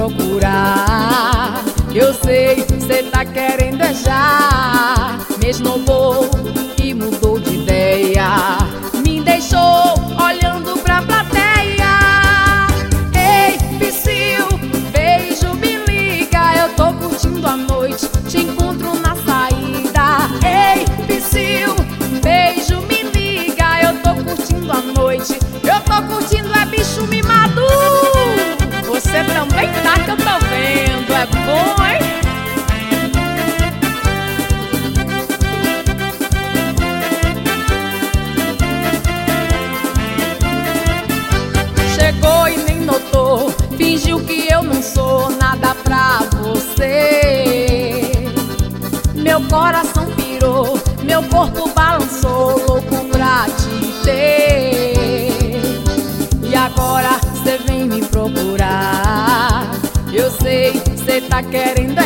procurar. Eu sei, cê tá querendo é já, mesmo novo e mudou de ideia, me deixou olhando pra plateia. Ei, Psyu, beijo, me liga, eu tô curtindo a noite, te encontro na saída. Ei, Psyu, beijo, me liga, eu tô curtindo a noite, eu tô curtindo é bicho mimado. Você também tá, que eu tô vendo, é bom, hein? Chegou e nem notou, fingiu que eu não sou nada pra você. Meu coração pirou, meu corpo balançou, louco pra te ter. E agora cê vem me procurar. Eu sei, cê tá querendo